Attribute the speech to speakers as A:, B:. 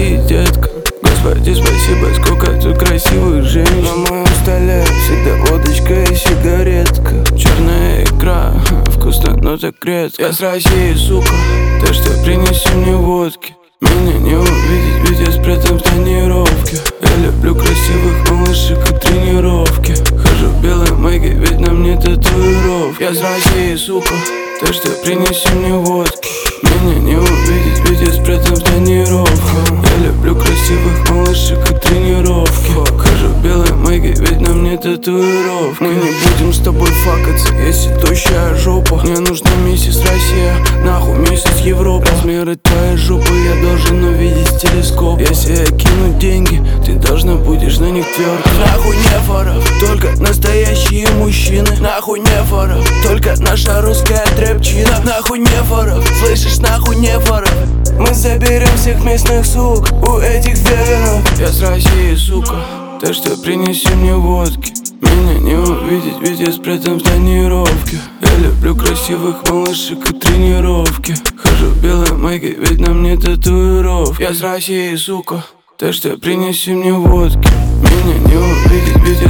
A: России, детка. Господи, спасибо, сколько тут красивых женщин. На моем столе всегда водочка и сигаретка. Черная икра, вкусно, но так редко. Я с России, сука, ты что, принеси мне водки. Меня не увидеть, ведь я спрятан в тонировке. Я люблю красивых малышек и тренировки. Хожу в белой майке, ведь на мне татуировки. Я с России, сука, ты что, принеси мне водки. Меня не увидеть, ведь я спрятан в тонировке. Я люблю красивых малышек и тренировки. Хожу в белой майке, ведь на мне татуировки. Мы не будем с тобой факаться, если тощая жопа. Мне нужна миссис Россия, нахуй миссис Европа. Размеры твоей жопы я должен увидеть с телескопа. Если я кину деньги, ты должна будешь на них твердо. Нахуй не фаров, только настоящие мужчины. Нахуй не фаров, только наша русская трэпчина. Нахуй не фаров, слышишь, нахуй не фаров. Мы заберем всех местных сук у этих веганов. Я с России, сука, так что принеси мне водки. Меня не увидеть, ведь я спрятан в тонировке. Я люблю красивых малышек и тренировки. Хожу в белой майке, ведь на мне татуировки. Я с России, сука, так что принеси мне водки. Меня не увидеть, ведь